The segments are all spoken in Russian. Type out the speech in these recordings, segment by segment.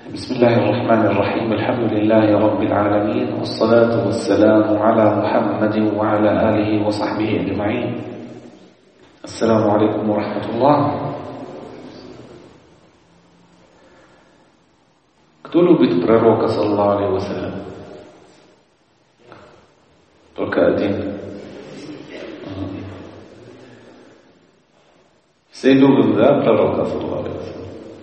بسم الله الرحمن الرحيم الحمد لله رب العالمين والصلاة والسلام على محمد وعلى آله وصحبه أجمعين. السلام عليكم ورحمة الله. Кто любит пророка, саллаллаху алейхи вассалям? Только один. Все любим, да, пророка, саллаллаху алейхи вассалям?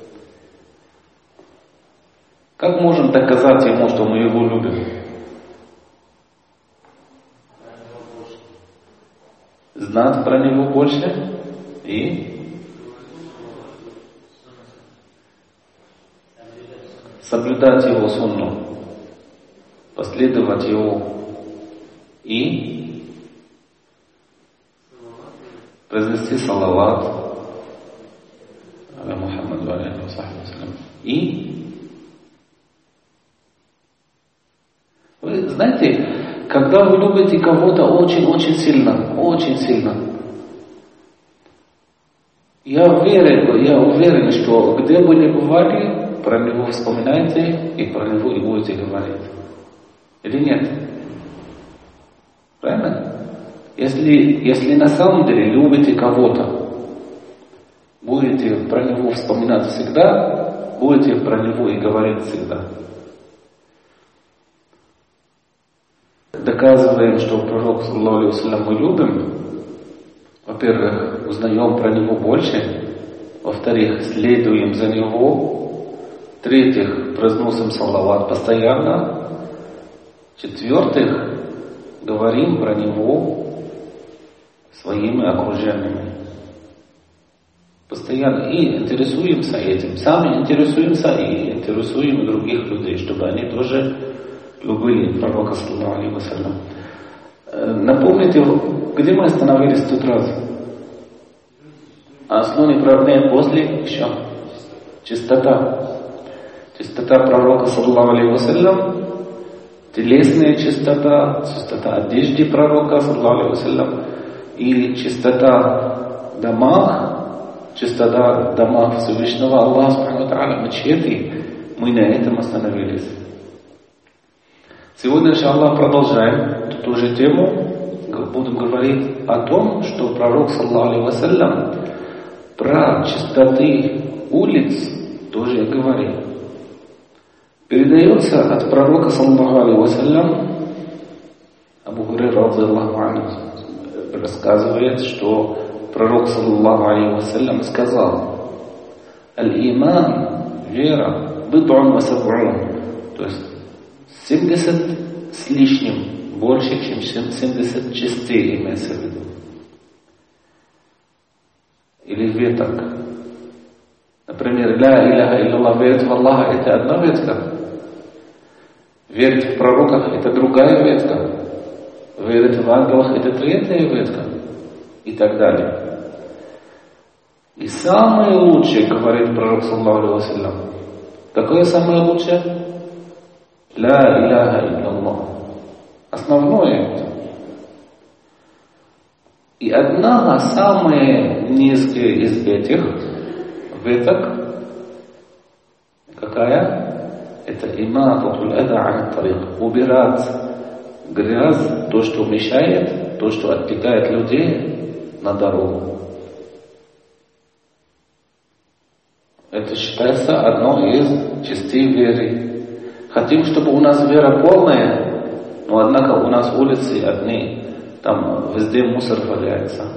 Как можем доказать ему, что мы его любим? Знать про него больше и соблюдать его сунну, последовать его и произнести салават аля Мухаммаду алейхи вассалям. И вы знаете, когда вы любите кого-то очень-очень сильно, я уверен, что где бы ни бывали, про него вспоминаете и про него и будете говорить. Или нет? Правильно? Если на самом деле любите кого-то, будете про него вспоминать всегда, будете про него и говорить всегда. Доказываем, что пророк, саллаллаху алейхи вассалям, мы любим. Во-первых, узнаем про него больше. Во-вторых, следуем за него. В-третьих, произносим салават постоянно. В-четвертых, говорим про него своими окруженными. Постоянно и интересуемся этим. Сами интересуемся и интересуем других людей, чтобы они тоже любили пророка, саллаллаху алейхи вассалям. Напомните, где мы остановились в тот раз? Основные правные после еще. Чистота. Чистота пророка, саллаллаху алейхи вассалям. Телесная чистота, чистота одежды пророка, саллаллаху алейхи вассалям. И чистота в домах Всевышнего Аллаха, субхану ва тааля, мечети. Мы на этом остановились. Сегодня, иншаллах, продолжаем ту же тему. Будем говорить о том, что пророк, саллаллаху алейхи вассалям, про чистоты улиц тоже говорил. Передается от пророка, саллаллаху алейхи вассалям, Абу Хурайра радзияллаху анху рассказывает, что пророк, саллаллаху алейхи вассалям, сказал: «Аль-иман, вера, бид'ун ва саб'ун», то есть 70 с лишним, больше, чем 70 частей имеется в виду. Или веток. Например, ля иляха илляллах, верить в Аллаха — это одна ветка. Верить в пророков — это другая ветка. Верить в ангелах — это третья ветка. И так далее. И самое лучшее, говорит пророк, саллаллаху алейхи вассалям, какое самое лучшее? Ля иляха илляллах. Основное это. И одна самая низкая из этих веток, какая? Это имататуль ада ан тарик. Убирать грязь, то, что мешает, то, что отвлекает людей на дорогу. Это считается одной из частей веры. Хотим, чтобы у нас вера полная, но однако у нас улицы одни, там везде мусор валяется.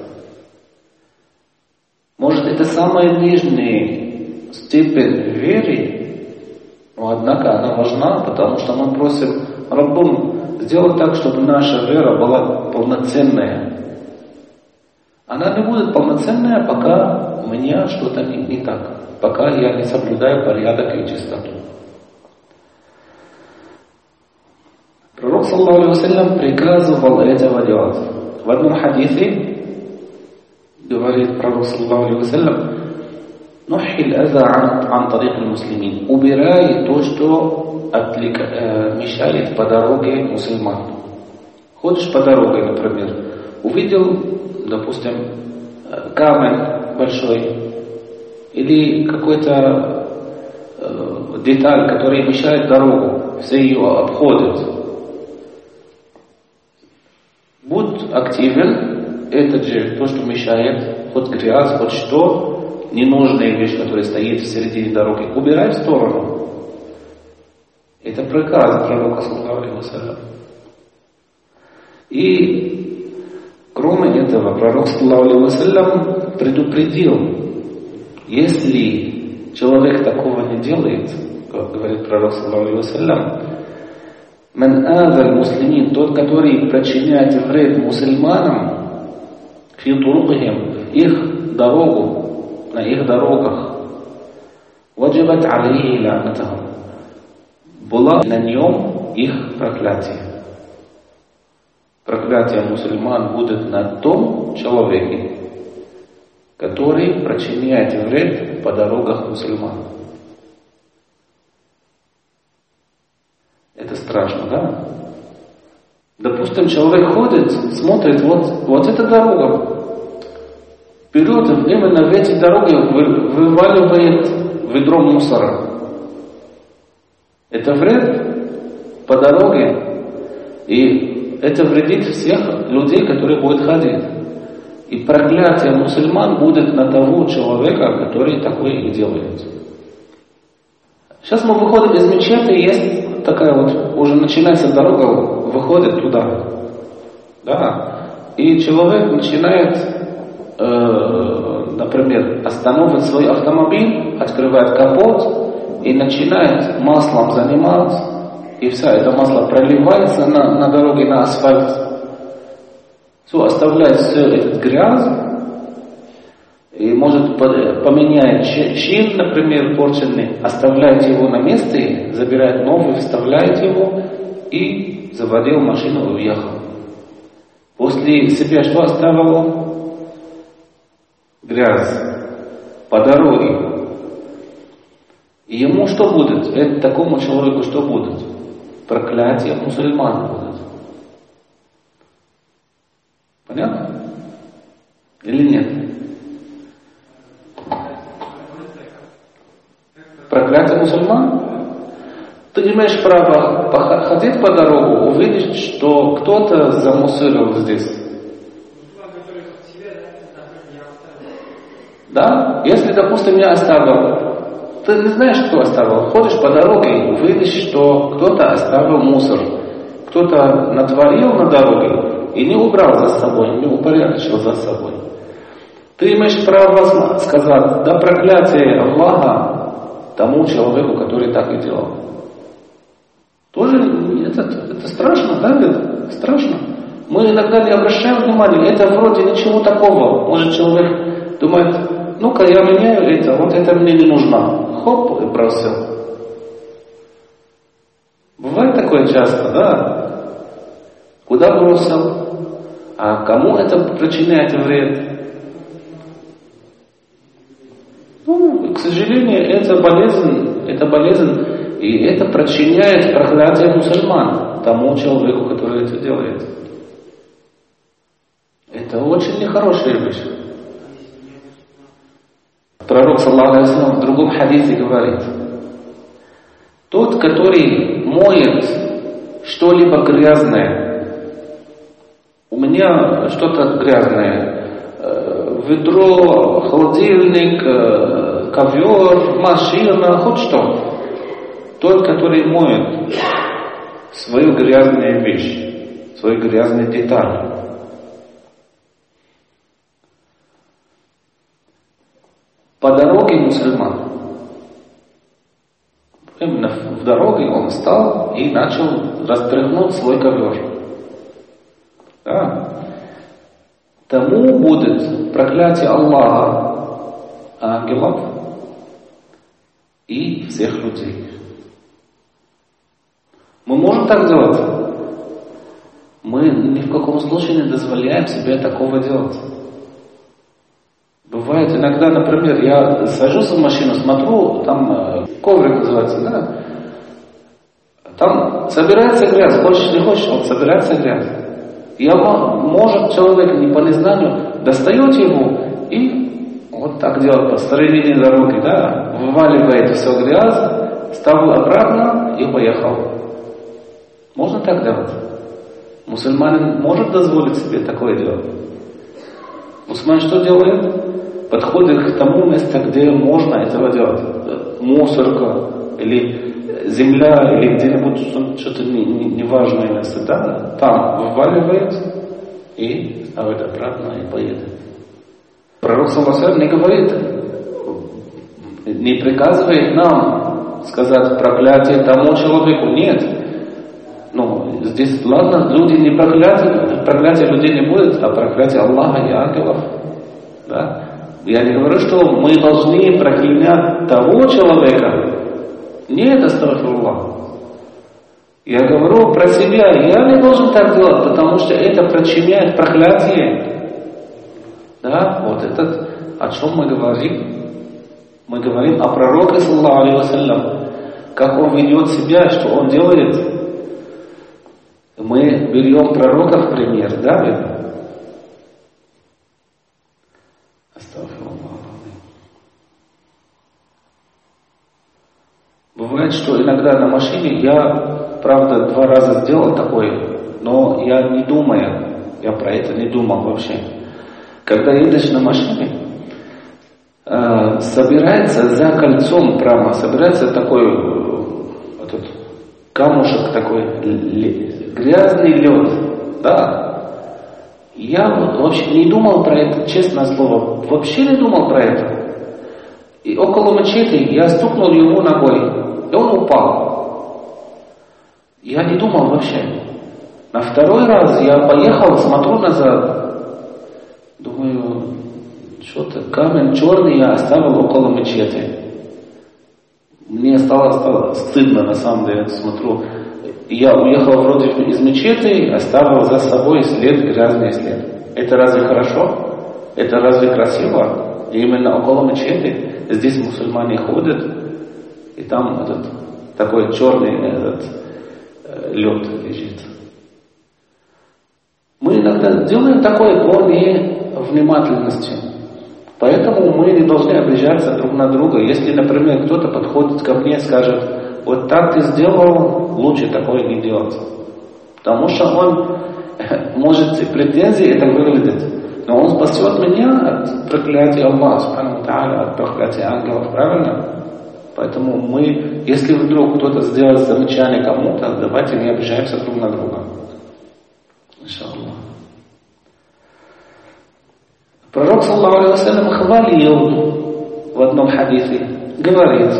Может, это самая нижняя степень веры, но однако она важна, потому что мы просим Раббун сделать так, чтобы наша вера была полноценная. Она не будет полноценная, пока у меня что-то не так, пока я не соблюдаю порядок и чистоту. Пророк, саллаллаху алейхи вассалям, приказывал этого делать. В одном хадисе говорит пророк, саллаллаху алейхи вассалям: «Нуххил аза ан тарик аль-муслимин». Убирай то, что мешает по дороге мусульман. Ходишь по дороге, например, увидел, допустим, камень большой или какой-то деталь, которая мешает дорогу, все ее обходят. Будь активен, это же то, что мешает, хоть грязь, хоть что, ненужная вещь, которая стоит в середине дороги, убирай в сторону. Это приказ пророка, саллаллаху алейхи вассалям. И кроме этого, пророк, саллаллаху алейхи вассалям, предупредил, если человек такого не делает, как говорит пророк, саллаллаху алейхи вассалям, «Ман азаль муслимин», тот, который причиняет вред мусульманам, фи турукихим, их дорогу, на их дорогах, ваджибат алейхи ла'натахум, было на нем их проклятие. Проклятие мусульман будет на том человеке, который причиняет вред по дорогах мусульман. Это страшно, да? Допустим, человек ходит, смотрит, вот эта дорога. Берет именно в эти дороги вываливает ведро мусора. Это вред по дороге, и это вредит всех людей, которые будут ходить. И проклятие мусульман будет на того человека, который такое и делает. Сейчас мы выходим из мечети, и есть такая вот, уже начинается дорога, выходит туда. Да. И человек начинает, например, остановить свой автомобиль, открывает капот и начинает маслом заниматься, и вся это масло проливается на дороге, на асфальт. Все, оставляет все этот грязь, и может поменять чин, например, порченный, оставляет его на месте, забирает новый, вставляет его и заводил машину и уехал. После себя что оставил? Грязь по дороге. И ему что будет? Это такому человеку что будет? Проклятие мусульман будет. Понятно? Или нет? Проклятие мусульман? Ты не имеешь права ходить по дорогу, увидеть, что кто-то замусорил здесь. Да? Если, допустим, я оставил, ты не знаешь, кто оставил. Ходишь по дороге, увидишь, что кто-то оставил мусор, кто-то натворил на дороге и не убрал за собой, не упорядочил за собой. Ты имеешь право сказать, да проклятие Аллаха тому человеку, который так и делал. Тоже это страшно, да, это страшно. Мы иногда не обращаем внимания, это вроде ничего такого. Может, человек думает, ну-ка я меняю это, вот это мне не нужно. Хоп, и бросил. Бывает такое часто, да? Куда бросил? А кому это причиняет вред? Ну, к сожалению, это болезнь, и это причиняет проклятие мусульман тому человеку, который это делает. Это очень нехорошая вещь. Пророк, саллаллаху алейхи вассалям, в другом хадисе говорит, тот, который моет что-либо грязное, у меня что-то грязное, ведро, холодильник, ковер, машина, хоть что. Тот, который моет свою грязную вещь, свою грязную деталь. По дороге мусульман. Именно в дороге он встал и начал растряхнуть свой ковер. Да. Тому будет проклятие Аллаха, ангелов и всех людей. Мы можем так делать? Мы ни в каком случае не дозволяем себе такого делать. Бывает иногда, например, я сажусь в машину, смотрю, там коврик называется, да? Там собирается грязь, хочешь не хочешь, вот собирается грязь. Может человек не по незнанию достает его и вот так делает посередине дороги, да, вываливает всю грязь ставил обратно и поехал. Можно так делать? Мусульманин может дозволить себе такое делать? Мусульманин что делает? Подходит к тому месту, где можно этого делать. Мусорка или земля, или где-нибудь что-то неважное место, да? Там вываливает и ставит обратно и поедет. Пророк саллаллаху не говорит, не приказывает нам сказать проклятие тому человеку. Нет. Ну, здесь, ладно, люди не проклятие людей не будет, а проклятие Аллаха и ангелов. Да? Я не говорю, что мы должны проклинать того человека. Нет, астагфируллах. Я говорю про себя. Я не должен так делать, потому что это причиняет проклятие. Да, вот это, о чем мы говорим? Мы говорим о пророке, саллаллаху алейхи вассалям, как он ведет себя, что он делает. Мы берем пророка в пример, да, ведь? Бывает, что иногда на машине я, правда, 2 раза сделал такое, но я не думаю, я про это не думал вообще. Когда едешь на машине, собирается за кольцом прямо, собирается такой этот камушек такой, грязный лед, да. Я вообще не думал про это, честное слово, вообще не думал про это. И около мечети я стукнул его ногой, и он упал. Я не думал вообще. На 2-й раз я поехал, смотрю назад. Думаю, что-то камень черный я оставил около мечети. Мне стало стыдно, на самом деле, смотрю. Я уехал вроде из мечети, оставил за собой след, грязный след. Это разве хорошо? Это разве красиво? И именно около мечети здесь мусульмане ходят, и там этот такой черный лед лежит. Мы иногда делаем такое по невнимательности. Поэтому мы не должны обижаться друг на друга. Если, например, кто-то подходит ко мне и скажет, вот так ты сделал, лучше такое не делать. Потому что он может претензии это выглядит. Но он спасет меня от проклятия Аллаха, субхану тааля, от проклятия ангелов, правильно? Поэтому мы, если вдруг кто-то сделает замечание кому-то, давайте не обижаемся друг на друга. Иншаллах. Пророк, саллаллаху алейхи вассалям, хвалил в одном хадисе, говорит,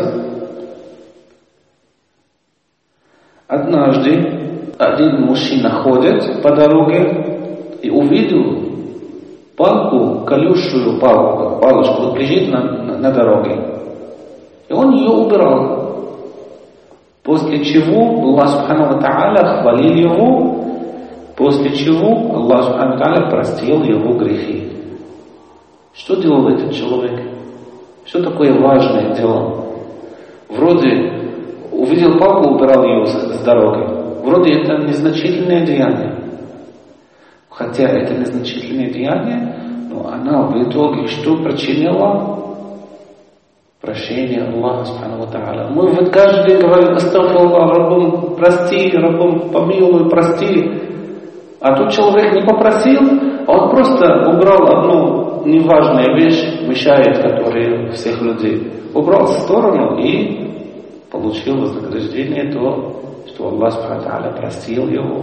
однажды один мужчина ходит по дороге и увидел палку, колючую палочку, лежит на дороге. И он ее убирал. После чего Аллах субхану ва тааля хвалил его, после чего Аллах субхану ва тааля простил его грехи. Что делал этот человек? Что такое важное дело? Вроде увидел палку, убирал ее с дороги. Вроде это незначительное деяние. Хотя это незначительное деяние, но она в итоге что причинила? Прощение Аллаха субхану ва тааля. Мы вот каждый день говорим, астагфируллах, Раббум, прости, Раббум, помилуй, прости. А тут человек не попросил, он просто убрал одну неважная вещь, мешает, которая всех людей. Убрал в сторону и получил вознаграждение то, что Аллах субхану ва тааля простил его.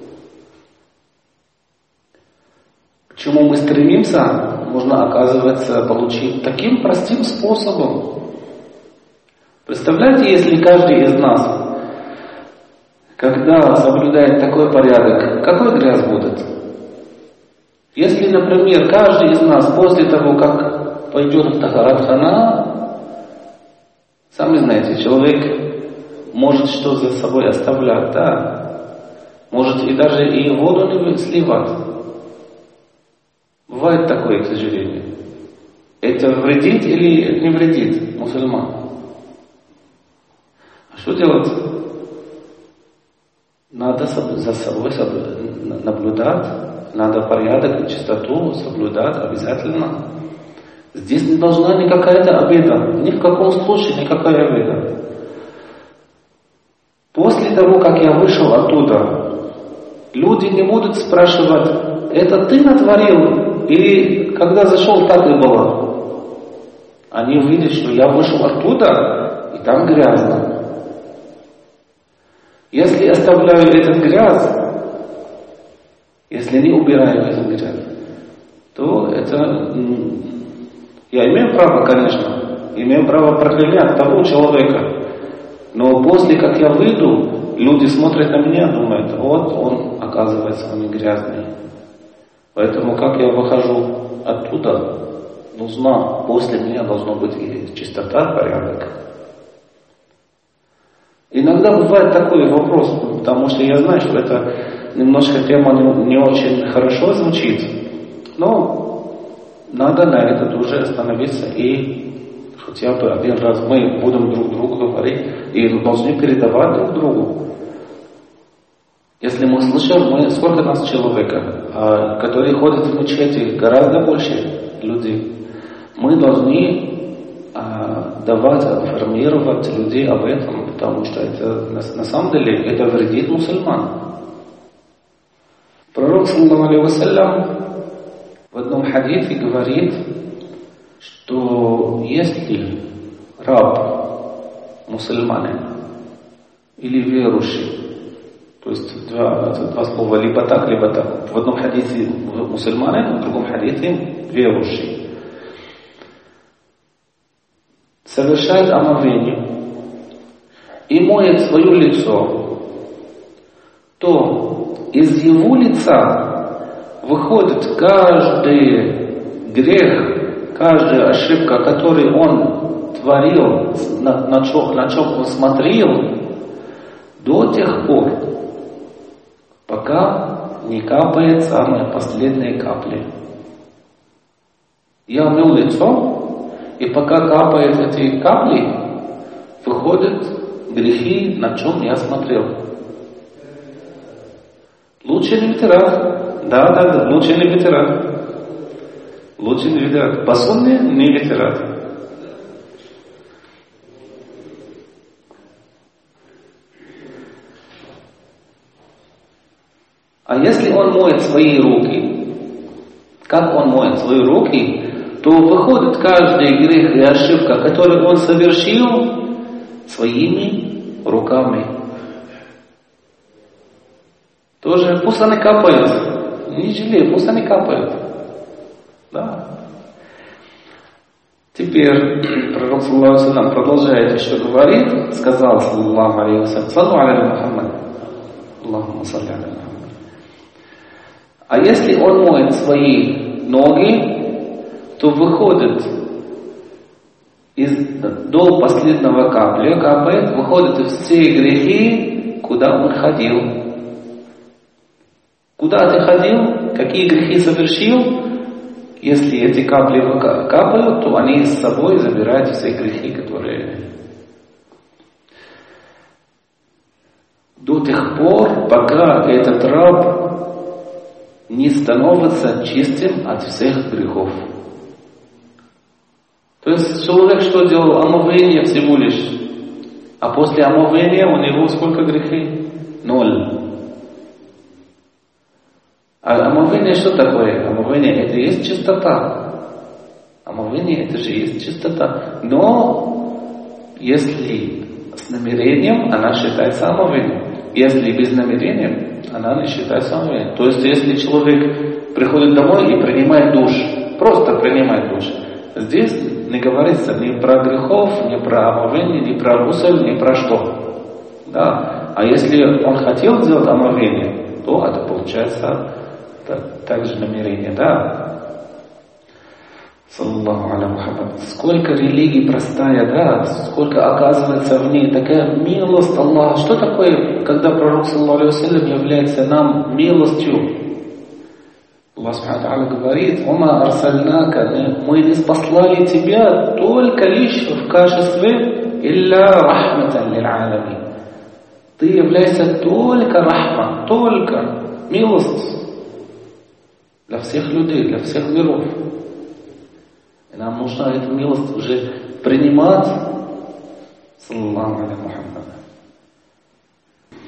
К чему мы стремимся, можно, оказывается, получить таким простым способом. Представляете, если каждый из нас, когда соблюдает такой порядок, какой грязь будет? Если, например, каждый из нас после того, как пойдет в тахарат-хана, сами знаете, человек может что за собой оставлять, да? Может и даже и воду не сливать. Бывает такое, к сожалению. Это вредит или не вредит мусульман? А что делать? Надо за собой наблюдать, надо порядок и чистоту соблюдать обязательно. Здесь не должна никакая обида, ни в каком случае никакая обида. после того, как я вышел оттуда, люди не будут спрашивать, это ты натворил? Или когда зашел, так и было? Они увидят, что я вышел оттуда, и там грязно. Если оставляю этот грязь, если не убираю этот грязь, то это... Я имею право, конечно, имею право проклинать того человека. Но после, как я выйду, люди смотрят на меня, думают, вот он, оказывается, он и грязный. Поэтому, как я выхожу оттуда, нужна, после меня должна быть и чистота, порядок. Иногда бывает такой вопрос, потому что я знаю, что это немножко тема не очень хорошо звучит, но надо на это тоже остановиться и хотя бы один раз мы будем друг другу говорить и должны передавать друг другу. Если мы слышим, сколько нас человека, которые ходят в мечети, гораздо больше людей, мы должны давать, информировать людей об этом, потому что это на самом деле это вредит мусульман. Пророк, саллаллаху алейхи вассалям, в одном хадисе говорит, что если раб мусульманин или верующий, то есть два слова либо так, в одном хадисе мусульманин, в другом хадисе верующий, совершает омовение и моет свое лицо, то из его лица выходит каждый грех, каждая ошибка, которую он творил, на чем он смотрел, до тех пор, пока не капает самые последние капли. Я мыл лицо, и пока капают эти капли, выходят грехи, на чем я смотрел. Лучше не вытирать. Да, лучше не вытирать. Лучше не вытирать. По сунне не вытирать. А если он моет свои руки, как он моет свои руки, то выходит каждый грех и ошибка, которую он совершил своими руками. Тоже пусть они капают. Не жалей, пусть они капают. Да. Теперь пророк, саллаллаху алейхи вассалям, продолжает еще говорить, сказал, саллаллаху алейхи вассалям, саллу аля Мухаммад, Аллахумма салли аля Мухаммад. А если он моет свои ноги, то выходит до последнего капли, капает, выходят все грехи, куда он ходил. Куда ты ходил, какие грехи совершил, если эти капли капают, то они с собой забирают все грехи, которые... До тех пор, пока этот раб не становится чистым от всех грехов. То есть человек что делал? Омовение всего лишь. А после омовения у него сколько грехов? 0. А омовение что такое? Омовение это и есть чистота. Омовение это же есть чистота. Но если с намерением, она считается омовением. Если без намерения, она не считается омовением. То есть если человек приходит домой и принимает душ, просто принимает душ, здесь не говорится ни про грехов, ни про омовение, ни про гусель, ни про что. Да? А если он хотел сделать омовение, то это получается также намерение. Да? Саллаллаху аля Мухаммад. Сколько религий простая, да? Сколько оказывается в ней такая милость Аллаха. Что такое, когда пророк, саллаллаху алейхи вассалям, является нам милостью? Аллах Субхану говорит: «Ома арсальнака», мы не спаслали тебя только лишь в качестве «илля рахматан лил алямин». Ты являешься только рахма, только милость для всех людей, для всех миров. И нам нужно эту милость уже принимать. Саллаллаху алейхи Мухаммад.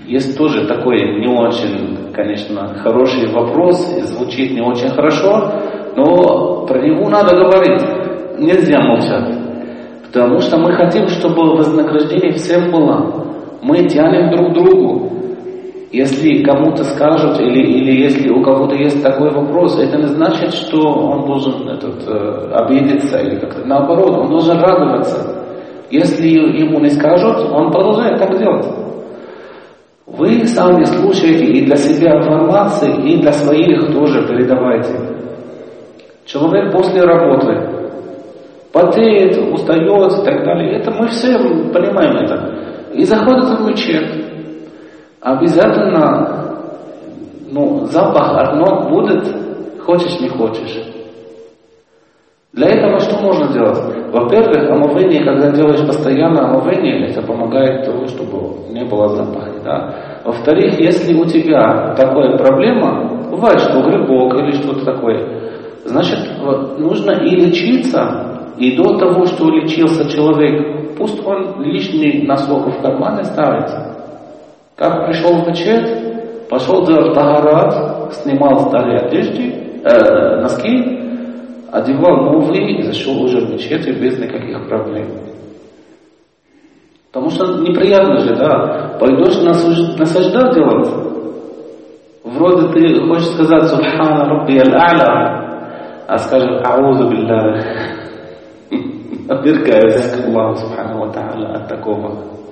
Есть тоже такой не очень, конечно, хороший вопрос, звучит не очень хорошо, но про него надо говорить, нельзя молчать. Потому что мы хотим, чтобы вознаграждение всем было. Мы тянем друг к другу. Если кому-то скажут, или если у кого-то есть такой вопрос, это не значит, что он должен обидеться, или как-то наоборот, он должен радоваться. Если ему не скажут, он продолжает так делать. Вы сами слушаете и для себя информации, и для своих тоже передавайте. Человек после работы потеет, устает и так далее. Это мы все понимаем это. И заходит в мечеть. Обязательно, запах одно будет, хочешь не хочешь. Для этого что можно делать? Во-первых, омовение, когда делаешь постоянно омовение, это помогает тому, чтобы не было запаха. Да? Во-вторых, если у тебя такая проблема, бывает, что грибок или что-то такое, значит, нужно и лечиться, и до того, что лечился человек, пусть он лишний носок в кармане ставит. Как пришел в мечеть, пошел делать тахарат, снимал старые одежды, носки, одевал новые и зашел уже в мечеть без никаких проблем. Потому что неприятно же, да, пойдешь на сажда делать, вроде ты хочешь сказать «Субхана Рабби аль-А'ля», а скажешь «Аузу билля». Оберегаюсь к Аллаху Субхану ва Та'аля от такого.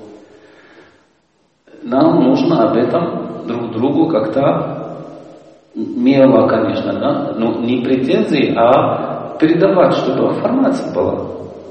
Нам нужно об этом друг другу как-то мило, конечно, да, но не претензии, а передавать, чтобы информация была.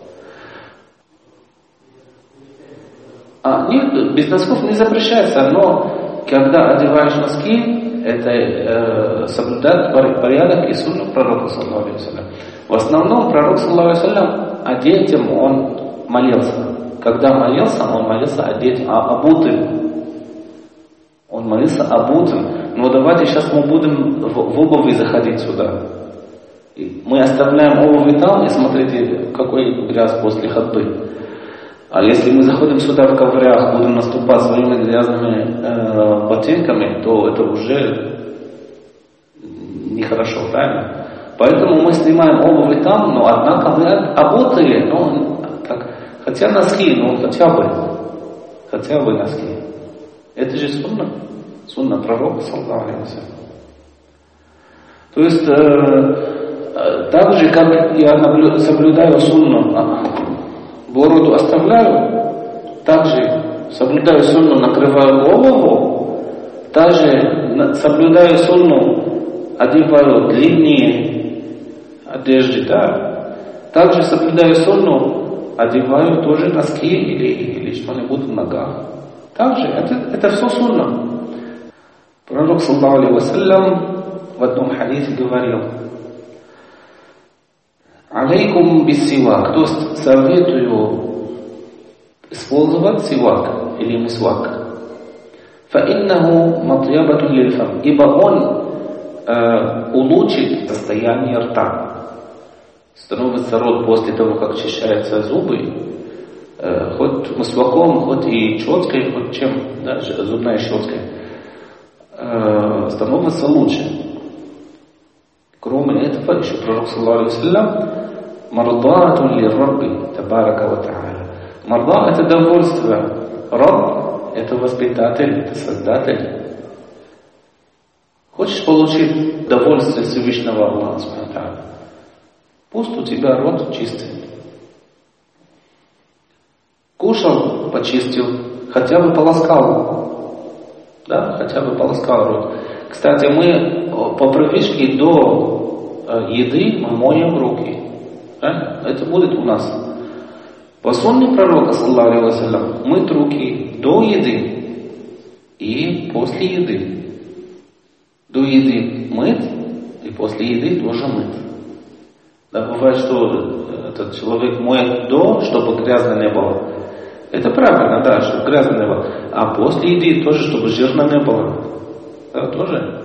Нет, без носков не запрещается, но когда одеваешь носки, это соблюдать порядок и сунну пророка, саллаллаху алейхи ва саллям. В основном пророк, саллаллаху алейхи ва саллям, одетым он молился. Когда молился, он молился одетым, обутым. Он молился обутым. Но давайте сейчас мы будем в обуви заходить сюда. Мы оставляем обувь там, и смотрите, какой грязь после ходьбы. А если мы заходим сюда в коврях, будем наступать своими грязными ботинками, то это уже нехорошо, правильно? Поэтому мы снимаем обувь там, но однако мы обутые, хотя носки, хотя бы носки. Это же сунна пророка, саллаллаху алейхи ва саллям. То есть, так же, как я соблюдаю сунну, бороду оставляю, также соблюдаю сунну, накрываю голову, также соблюдаю сунну, одеваю длиннее одежды, да. Также соблюдаю сунну, одеваю тоже носки или что-нибудь в ногах. Также это все сунна. Пророк, саллаллаху алейхи ва саллям, в одном хадисе говорил: алейкум биссивак, то есть советую использовать сивак или мисвак. Фаиннаху матьябатун лильфам, ибо он улучшит состояние рта. Становится рот после того, как чищаются зубы, хоть мисваком, хоть и щеткой, хоть чем, да, зубной щеткой, становится лучше. Кроме этого, еще пророк, саллаллаху алейхи ва саллям, мардатун лиррабби табарака ва та'аля. Марда — это довольствие. Рабб — это воспитатель, это создатель. Хочешь получить довольствие Всевышнего Аллаха субхану ва та'аля? Пусть у тебя рот чистый. Кушал, почистил, хотя бы полоскал. Да, хотя бы полоскал рот. Кстати, мы по привычке до еды мы моем руки. Да? Это будет у нас. По сунне пророка, саллаллаху алейхи ва саллям, мыть руки до еды и после еды. До еды мыть и после еды тоже мыть. Да, бывает, что этот человек моет до, чтобы грязно не было. Это правильно, да, чтобы грязно не было. А после еды тоже, чтобы жирно не было. Да, тоже.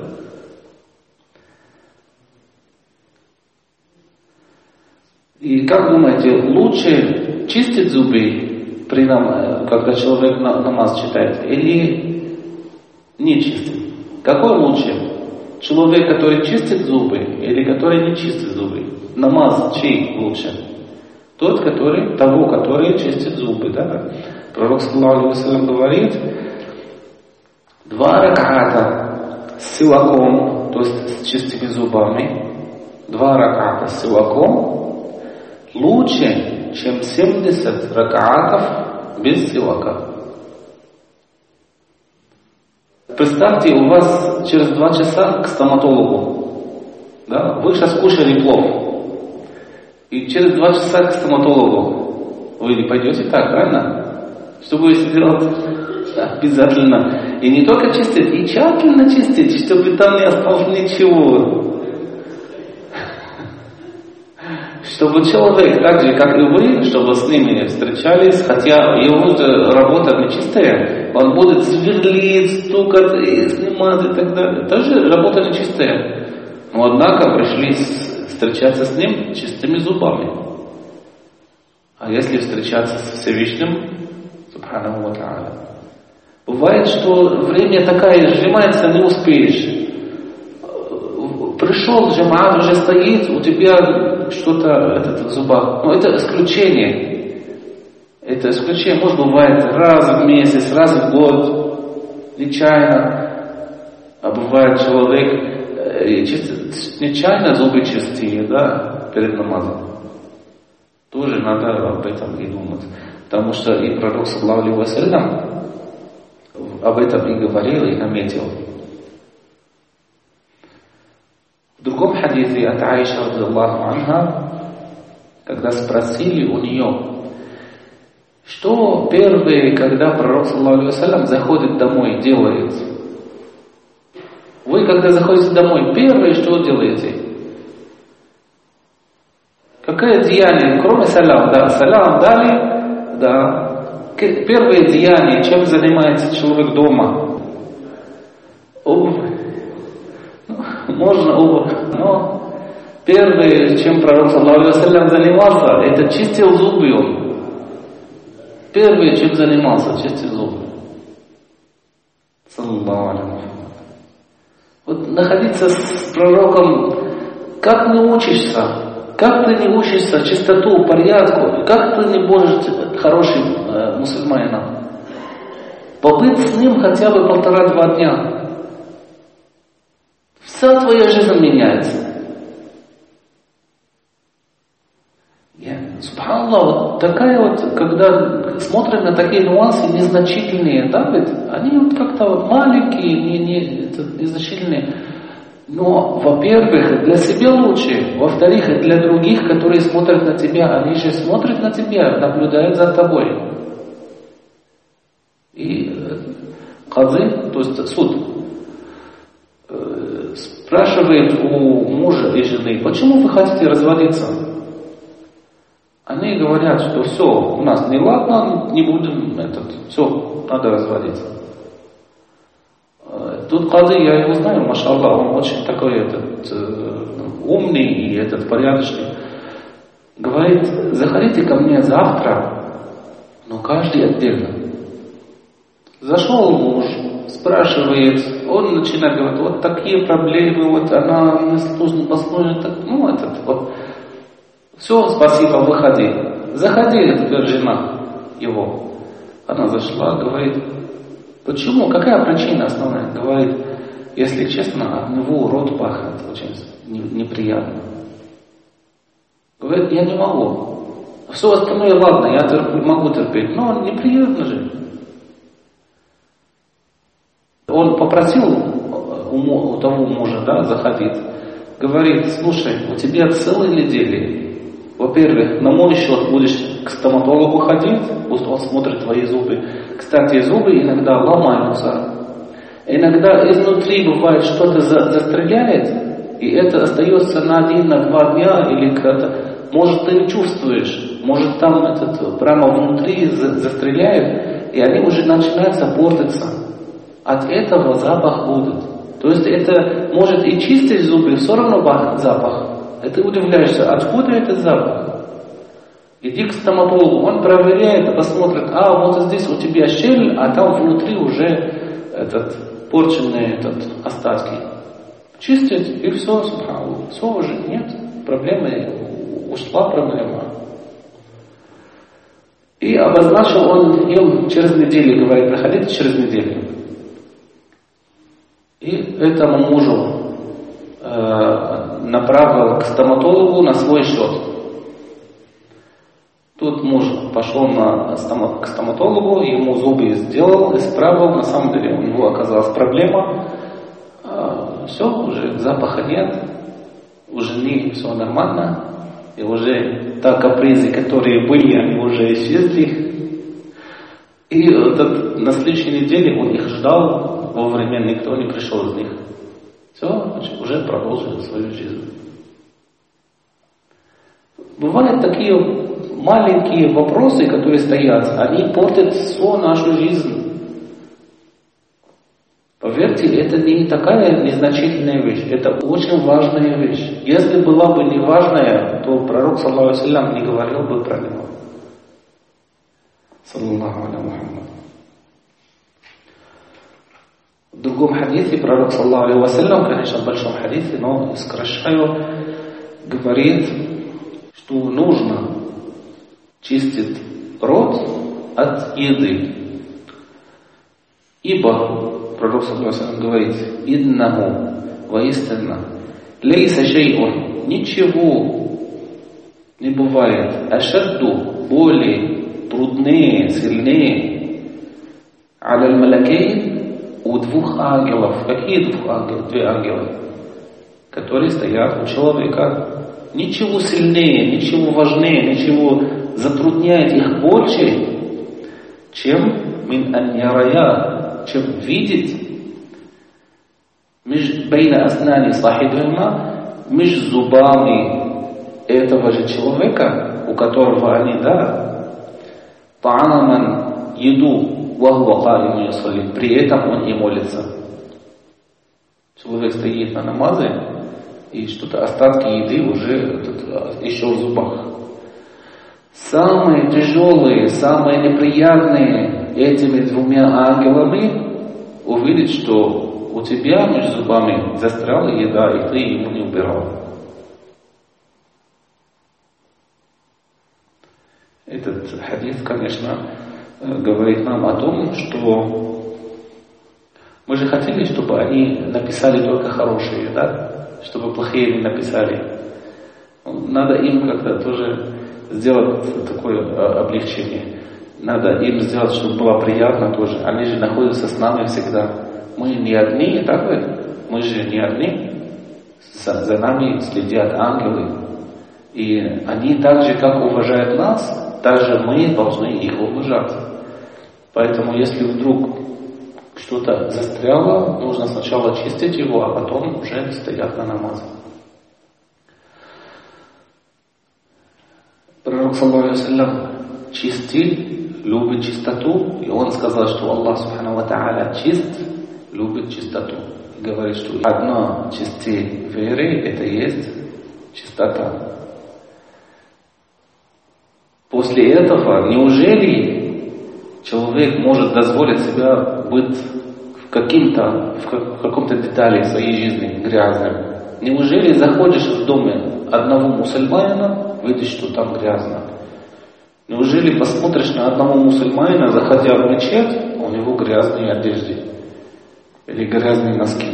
И как думаете, лучше чистить зубы, когда человек намаз читает, или нечистым. Какой лучше? Человек, который чистит зубы, или который не чистит зубы? Намаз чей лучше? Тот, который чистит зубы, да? Пророк саллаллаху алейхи ва саллям говорит, 2 раката с силаком, то есть с чистыми зубами, 2 раката с силаком лучше, чем 70 ракатов без силака. Представьте, у вас через 2 часа к стоматологу, да? Вы сейчас кушали плов, и через 2 часа к стоматологу вы не пойдете так, правильно? Что будете делать? Обязательно. И не только чистить, и тщательно чистить, чтобы там не осталось ничего. Чтобы человек, так же как и вы, чтобы с ними встречались, хотя его же работа нечистая, он будет сверлить, стукать и снимать и так далее. Тоже работа нечистая. Но однако пришли встречаться с ним чистыми зубами. А если встречаться с Всевышним, субханаху ва тааля, бывает, что время такое сжимается, не успеешь. Пришел, джамаат уже стоит, у тебя что-то в зубах. Но это исключение. Это исключение. Может, бывает раз в месяц, раз в год, нечаянно. А бывает человек нечаянно зубы чистые, да, перед намазом. Тоже надо об этом и думать. Потому что и пророк саллаллаху алейхи ва саллям об этом и говорил, и наметил. В другом хадисе от Аиши радхияллаху анха, когда спросили у нее, что первое, когда пророк саллаллаху алейхи ва саллям заходит домой, делает? Вы, когда заходите домой, первое, что делаете? Какое деяние, кроме салям, да, салям дали, да. Первое деяние, чем занимается человек дома? Обувь. Можно обувь, но первое, чем пророк саллаллаху алейхи ва саллям занимался, это чистил зубы он. Первое, чем занимался, чистил зубы. Саллаллаху алейхи ва саллям. Вот находиться с пророком, как не учишься, как ты не учишься чистоту, порядку, как ты не будешь хорошим мусульманином. Побыть с ним хотя бы 1,5-2 дня. Вся твоя жизнь меняется. Субханаллах, вот такая вот, когда смотрим на такие нюансы незначительные, да, ведь они вот как-то маленькие, незначительные. Но, во-первых, для себя лучше, во-вторых, для других, которые смотрят на тебя, они же смотрят на тебя, наблюдают за тобой. И казы, то есть суд, спрашивает у мужа и жены, почему вы хотите разводиться? Они говорят, что все, у нас не ладно, не будем все, надо разводиться. Тут Кады, я его знаю, машаллах, он очень такой умный и порядочный. Говорит, заходите ко мне завтра, но каждый отдельно. Зашел муж, спрашивает, он начинает говорить, вот такие проблемы, вот она неслужно, вот. Все, спасибо, выходи. Заходи, это жена его. Она зашла, говорит, почему? Какая причина основная? Говорит, если честно, от него рот пахнет очень неприятно. Говорит, я не могу. Все остальное ладно, я могу терпеть, но неприятно же. Он попросил у того мужа, да, заходить. Говорит, слушай, у тебя целые недели. Во-первых, на мой счет будешь к стоматологу ходить, пусть он смотрит твои зубы. Кстати, зубы иногда ломаются. Иногда изнутри бывает что-то застреляет, и это остается на 1-2 дня, или как-то, может, ты не чувствуешь, может, там прямо внутри застреляет, и они уже начинают портиться. От этого запах будет. То есть это может и чистить зубы, все равно запах. И ты удивляешься, откуда этот запах? Иди к стоматологу, он проверяет, посмотрит, вот здесь у тебя щель, а там внутри уже порченные остатки. Чистить и все, субханаллах. Все уже нет проблемы, ушла проблема. И обозначил он им через неделю, говорит, приходите через неделю. И этому мужу направил к стоматологу на свой счет. Тут муж пошел к стоматологу, ему зубы сделал, исправил, на самом деле у него оказалась проблема. Все, уже запаха нет, у жены все нормально, и уже та капризы, которые были, они уже исчезли. И на следующей неделе он их ждал, вовремя никто не пришел из них. Все, уже продолжил свою жизнь. Бывают такие маленькие вопросы, которые стоят, они портят всю нашу жизнь. Поверьте, это не такая незначительная вещь, это очень важная вещь. Если была бы не важная, то пророк, саллаллаху алейхи ва саллям, не говорил бы про него. Саллаллаху аля Мухаммад. В другом хадисе пророк, саллаллаху алейхи ва саллям, конечно, в большом хадисе, но сокращаю, говорит, что нужно чистить рот от еды. Ибо пророк, саллаллаху алейхи ва саллям, говорит, «Иннаху воистинно, лейса шей'ун, ничего не бывает, ашадду, более труднее, сильнее, аляль малакейн, у двух ангелов». Какие двух ангелов? 2 ангела, которые стоят у человека. Ничего сильнее, ничего важнее, ничего затрудняет их больше, чем мин ан ярая, чем видеть бейна аснани сахибима, между зубами этого же человека, у которого они, та'аман, еду, вахва каиму ясалли, при этом он не молится. Человек стоит на намазе, и что-то остатки еды уже еще в зубах. Самые тяжелые, самые неприятные этими 2 ангелами увидеть, что у тебя между зубами застряла еда, и ты ему не убирал. Этот хадис, конечно, говорит нам о том, что мы же хотели, чтобы они написали только хорошие, чтобы плохие не написали. Надо им как-то тоже сделать такое облегчение. Надо им сделать, чтобы было приятно тоже. Они же находятся с нами всегда. Мы не одни, так ведь? Мы же не одни. За нами следят ангелы. И они так же, как уважают нас, так же мы должны их уважать. Поэтому, если вдруг что-то застряло, нужно сначала чистить его, а потом уже стоять на намазе. Пророк, саллаллаху алейхи ва саллям, чистит, любит чистоту, и он сказал, что Аллах, субхану ва та'аля, чист, любит чистоту. И говорит, что одна частей веры, это есть чистота. После этого, неужели человек может дозволить себя быть в каком-то детали своей жизни грязным? Неужели заходишь в дом одного мусульманина, видишь, что там грязно? Неужели посмотришь на одного мусульманина, заходя в мечеть, у него грязные одежды или грязные носки?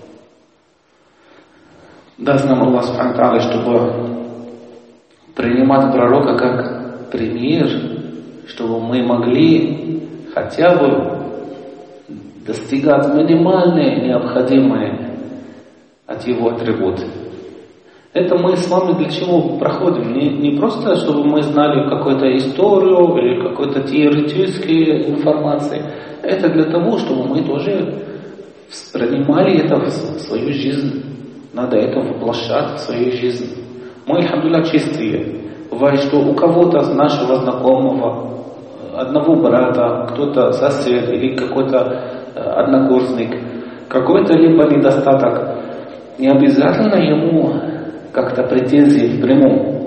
Даст нам Аллах субхану тааля, чтобы принимать пророка как пример, чтобы мы могли хотя бы достигать минимальное необходимое от его атрибутов. Это мы с вами для чего проходим? Не просто, чтобы мы знали какую-то историю или какую-то теоретическую информацию. Это для того, чтобы мы тоже принимали это в свою жизнь. Надо это воплощать в свою жизнь. Мы, альхамдулилlah, чистые. Бывает, что у кого-то нашего знакомого, одного брата, кто-то сосед или какой-то однокурсник, какой-то либо недостаток, не обязательно ему как-то претензии в прямом.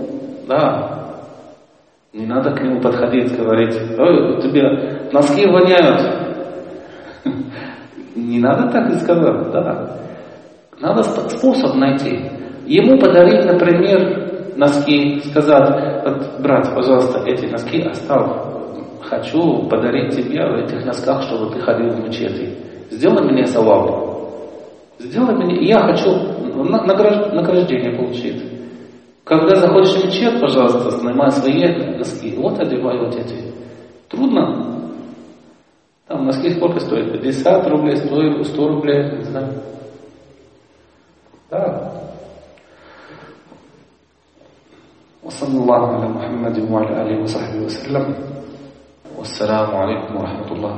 Не надо к нему подходить, говорить: «Ой, у тебя носки воняют». Не надо так и сказать, да. Надо способ найти. Ему подарить, например, носки, сказать: вот, брат, пожалуйста, эти носки оставь. Хочу подарить тебе в этих носках, чтобы ты ходил в мечети. Сделай мне саваб. Сделай мне. Я хочу награждение получить. Когда заходишь в мечеть, пожалуйста, снимай свои носки. Вот одевай вот эти. Трудно? Там носки сколько стоят? 50 рублей, 100 рублей, не знаю. Да. وصلى الله على محمد وعلى آله وصحبه وسلم والسلام عليكم ورحمة الله